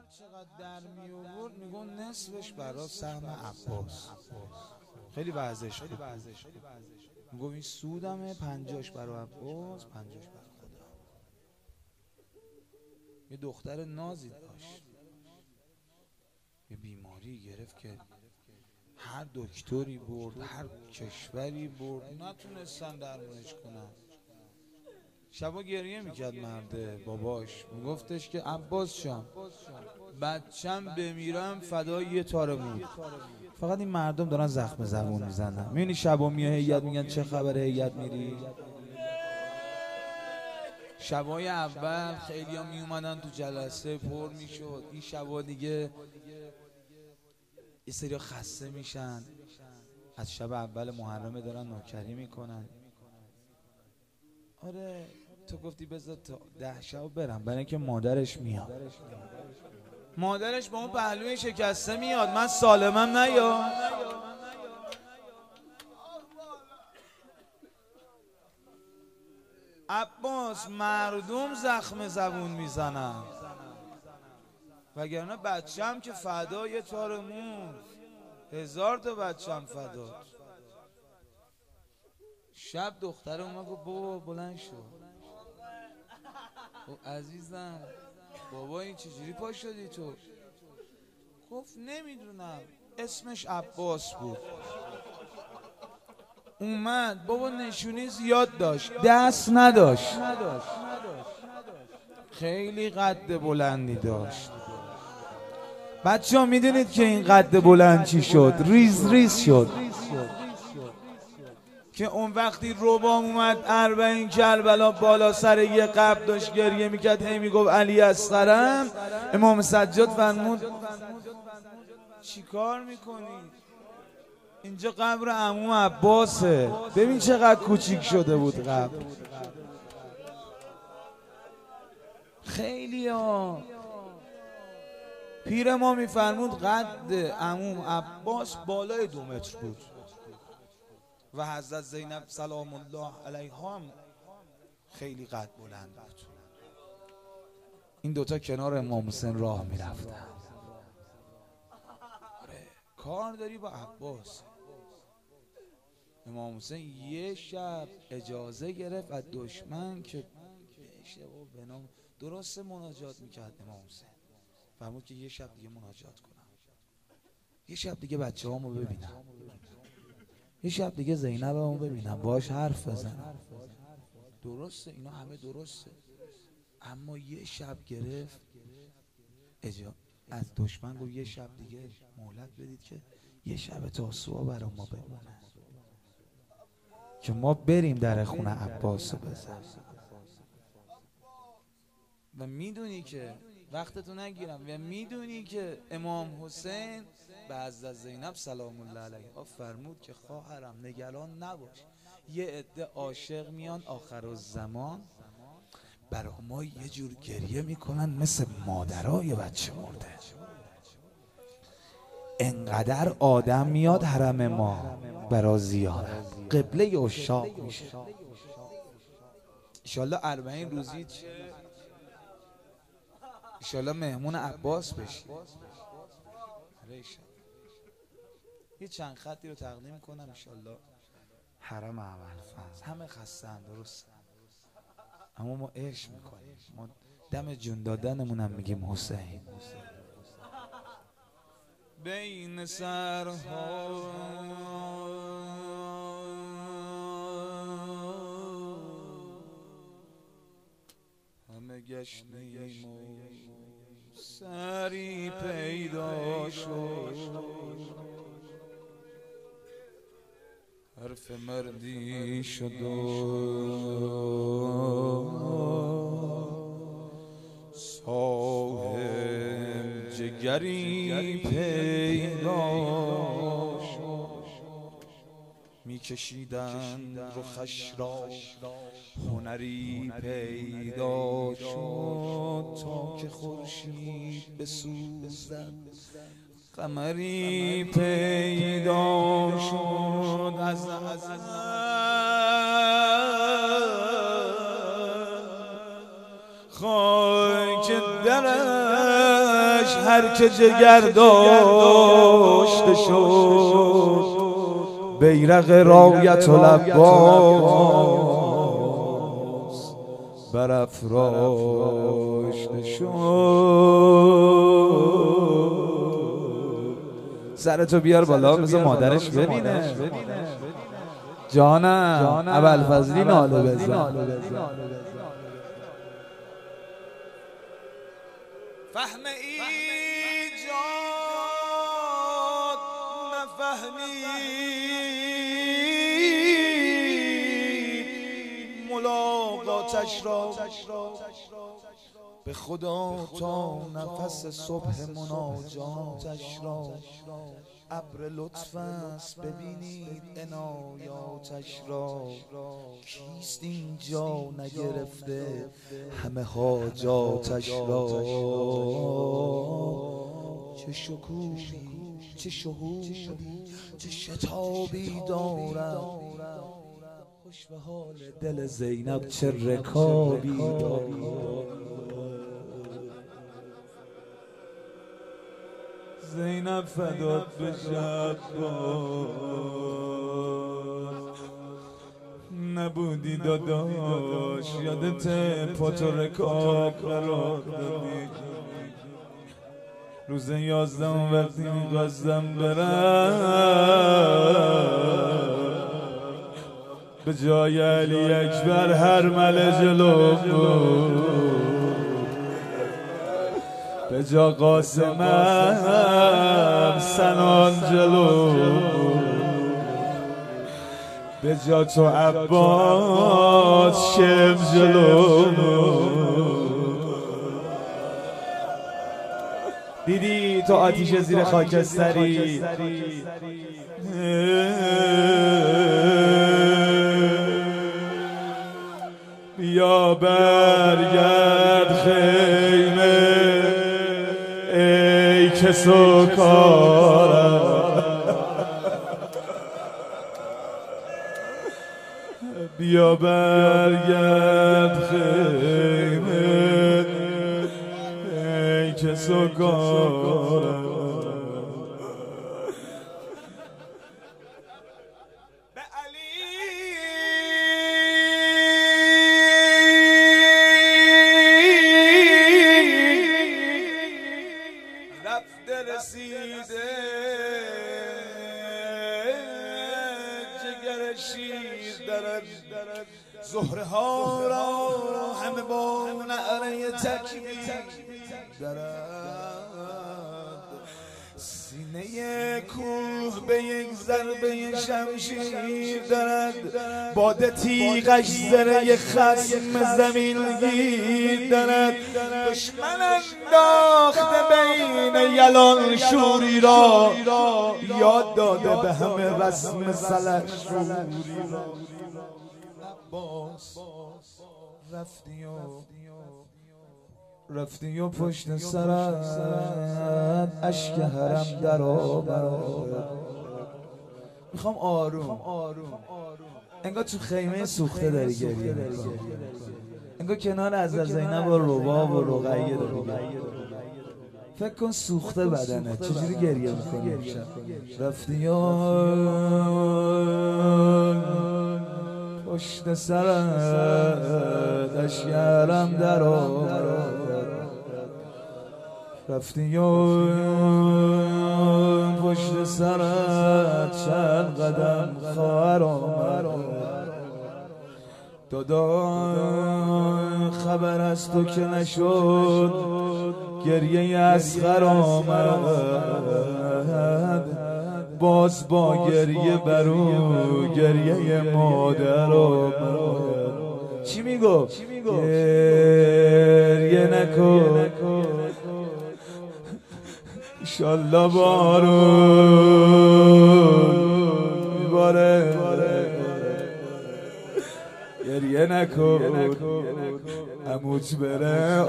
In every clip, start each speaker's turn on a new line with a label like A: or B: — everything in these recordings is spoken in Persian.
A: چقدر در می آورد میگن نصفش برای سهم عباس. خیلی وضعش خوب بود. میگم این سودمه، 50 برای عباس، 50 برای خدا. یه دختر نازی داشت، یه بیماری گرفت که هر دکتری برد، هر کشوری برد، نتونستن درمونش کنن. شبا گریه میکرد مرده باباش، میگفتش که عباس جان بچم بمیرم فدای یه تار مو. فقط این مردم دارن زخم زبون میزنن. میبینی شبا میای هیئت میگن چه خبره هیئت میری. شبای اول خیلی ها میومدن تو جلسه پر میشد. این شبا دیگه یه سری خسته میشن، از شب اول محرمه دارن نوکری میکنن. آره تو گفتی بذار تا 10 شب برم، برای اینکه مادرش میاد. مادرش با اون پهلوی شکسته میاد، من سالمم نیا. عباس مردم زخم زبون میزنن، وگرنه بچم که فدا یه تار موز، 1000 تا بچم فدا. شب دختر اومد گفت بابا بلند شو. عزیزم بابا این چجوری پا شدی تو؟ گفت نمیدونم، اسمش عباس بود. اومد بابا نشونی زیاد داشت، دست نداشت، خیلی قد بلندی داشت. بچه ها میدونید که این قد بلند چی شد؟ ریز ریز شد. که اون وقتی ربام اومد 40 کربلا بالا سر یه قبر داشت گریه میکرد، هی میگفت علی اصغرم، امام سجاد فرمود چی کار میکنی؟ اینجا قبر عمو عباسه. ببین چقدر کوچیک شده بود قبر. خیلی ها. پیر ما میفرمود قد عمو عباس بالای 2 متر بود و حضرت زینب سلام الله علیها هم خیلی قد بلند بود. این دوتا کنار امام حسین راه میرفتن. کار داری با عباس. امام حسین یه شب اجازه گرفت از دشمن که بشه و بنام درست مناجات میکرد. امام حسین فرمود که یه شب دیگه مناجات کنم، یه شب دیگه بچه هامو ببینم، یه شب دیگه زینب همو ببینم، باهاش حرف بزنم. درسته اینا همه درسته، اما یه شب گرفت از دشمن گفت یه شب دیگه مهلت بدید که یه شب تاسوعا برای ما بمونه که ما بریم در خونه عباس رو بزن. و میدونی که وقتتو نگیرم، و میدونی که امام حسین به حضرت زینب سلام الله علیها فرمود که خواهرم نگران نباش، یه عده عاشق میان آخر الزمان برای ما یه جور گریه میکنن مثل مادرای بچه مرده. انقدر آدم میاد حرم ما برای زیارت، قبله عشاق میشه. انشالله 40 روزی چه انشالله مهمون عباس بشی. یه چند خطی رو تقدیم کنم انشالله. حرم اولفضل همه خستن درست، اما ما عشق میکنیم، ما دم جون دادنمون هم میگیم حسین. بین سرها همه گشتیم و سری پیدا شد، حرف مردی شد و صاحب جگری پیدا شد. میکشیدن رخش را هنری پیدا شد، تا که خورشید بسوزد قمری پیدا شد. از خاک درم
B: هر که جگر داشته شد بیرق رایت العباس برافراشته شد. سرتو بیار بالا بذار مادرش ببینه. جانم ابوالفضلی ناله بزن.
A: فهم ایجاد نفهمید ملاقاتش را به خدا تا نفس صبح مناجاتش را. ابر لطف است ببینید عنایاتش را. کیست اینجا نگرفته همه حاجاتش را. چه شکوهی چه شهودی چه شتابی دارد خوش به حال دل زینب چه رکابی دارد.
B: زینب فدات به شب نبودی داداش یادت پاتو رکاب قرار دادی. روز 11 وقتی می‌خواستم برم به جای علی اکبر هرمله جلو بود، به جا قاسمم سنان جلو، به جا تو عباس شم جلو. دیدی تو آتیش زیر خاکستری بیا برگرد خیمه ای که سوکارم، بیا برگرد خیمه ای که سوکارم.
A: رسیده جگر شیر درد زهره ها را همه با نعره تکبیر درد. سینه کوه به یک ضربه شمشیر درد، باد تیغش زره خصم زمین گیر درد. دشمن انداخته بین یلان شوری را، یاد داده به همه رسم سلح شوری را. عباس رفتی و پشت سرت اشک حرم در آمد. میخوام آروم انگار تو خیمه سوخته داری گریه میکنی، انگار کنار از زینب و رباب و رقیه داری. فکر کن سوخته بدنه چجوری گریه میکنی امشب. رفتی و پشت سرت اشک حرم در آمد. رفتی و پشت سرت چند قدم خواهر آمد. دادا خبر از تو که نشد گریه اصغر آمد. باز با گریه برو گریه مادر آمد. چی میگو؟ گریه نکن انشالله بارون میباره. گریه نکن عموت بره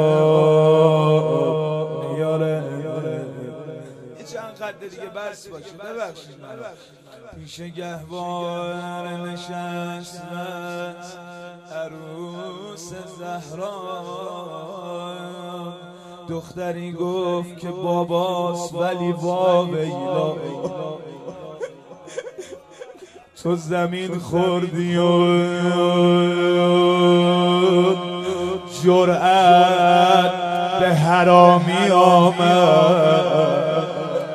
A: آب میاره. چند قدر دیگه بس باشه ببخشید من پیش گهوار نشست عروس زهرا.
B: دختری گفت که باباست ولی واویلا تو زمین خوردی و جرأت به حرامی آمد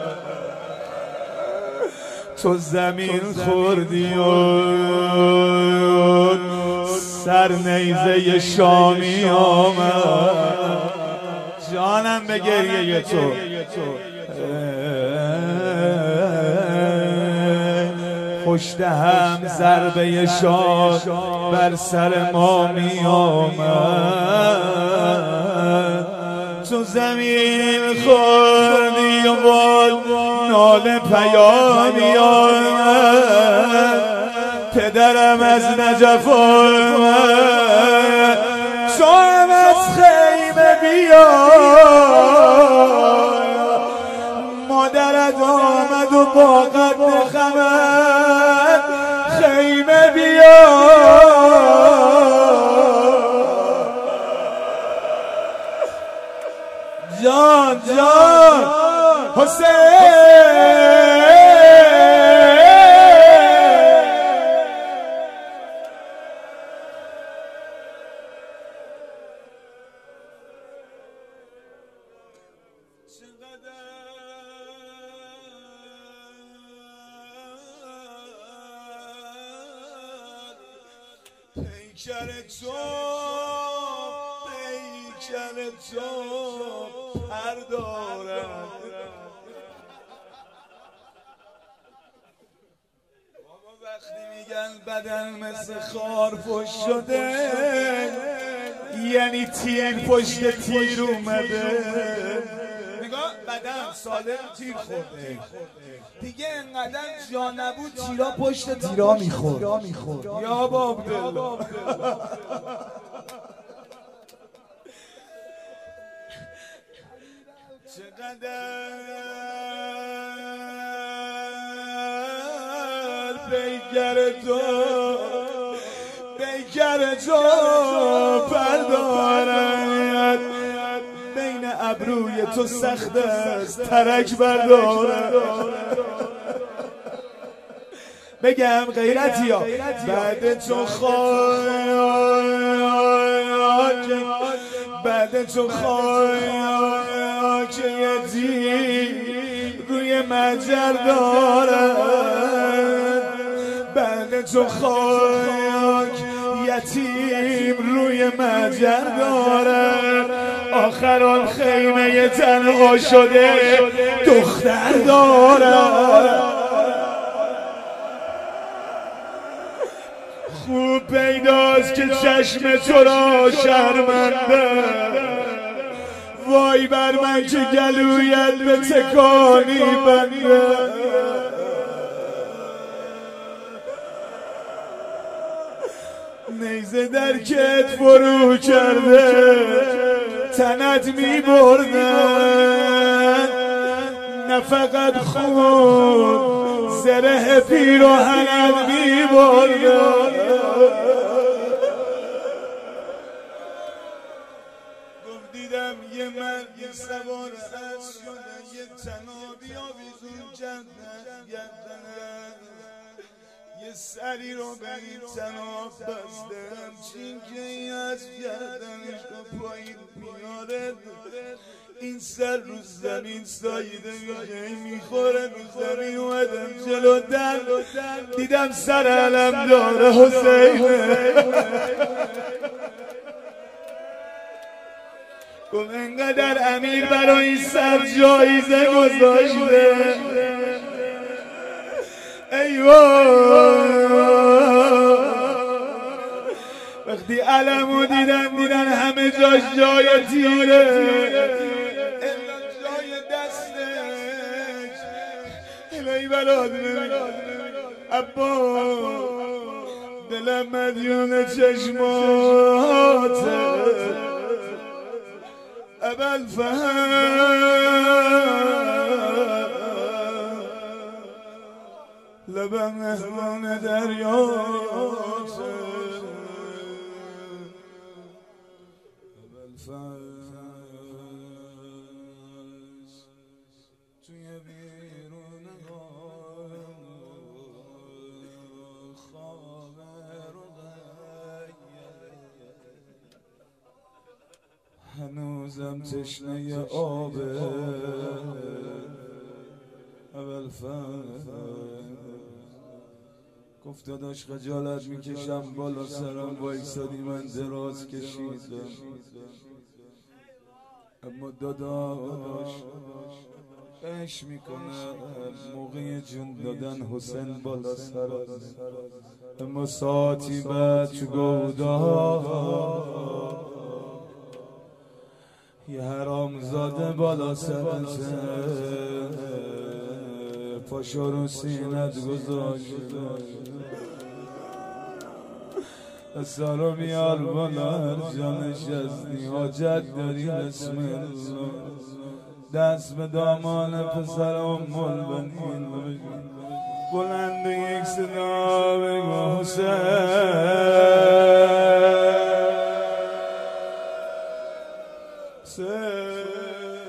B: تو زمین خوردی و سر نیزه شامی آمد جانم به گریه تو پشت هم ضربه شاد بر سر ما می آمد تو زمین خوردی و بال ناله پیامی آمد پدرم از نجف آمد تو هم از خیمه بیا مادرت آمد و با قد خمد خیمه بیا جان جان حسین پیکر تو پر دارد بابا وقتی میگن بدن مثل خار پشت شده یعنی تیر پشت تیر اومده نگاه بدن سالم تیر خورده دیگه انقدر جا نبود تیرا پشت تیرا میخورد یا بابدالله چقدر پیکر تو پردارد بین ابروی تو سخت است ترک بردارد بگم غیرتی ها بعد تو خاک یتیم روی مجر دارد بعد تو خاک یتیم روی مجر دارد آخر آن خیمه تنها شده دختر دارد خوب پیداست که چشم تو را شرمنده وای بر من که گلویت به تکانی بنده نیزه در کت فرو کرده تنت می بردن نه فقط خون زره پیراهنت می بردن گفت دیدم یه مرد سوار از شده یه تنابی آویزون گردنه یه سری رو به این تناب بستم چینکه‌ای از گردنش رو پایین میاره این سر رو زمین ساییده میخوره رو زمین اومدم جلوتر دیدم سر علم داره حسینه گفت انقدر امیر برای این سر جایزه گذاشته وقتی علمو دیدن همه جاش جای تیره الا جای دستش الهی بلاد ابا دلم مدیون چشماته ابوالفضل لبم مهمان دریاست ابوالفضل هنوزم تشنه آبه اول گفت داداش خجالت میکشم بالا سرم وایسادی من دراز کشیدم اما داداش عشق میکنه موقع جون دادن حسین بالا سرم اما ساعتی بعد چو گودا یه حرام زاده بالا سرته پاشو رو سینت گذاشت سرو میار بالا هر جانش هستی حاجت داری بسم الله دست به دامان پسر ام البنین بلند یک صدا بگو حسین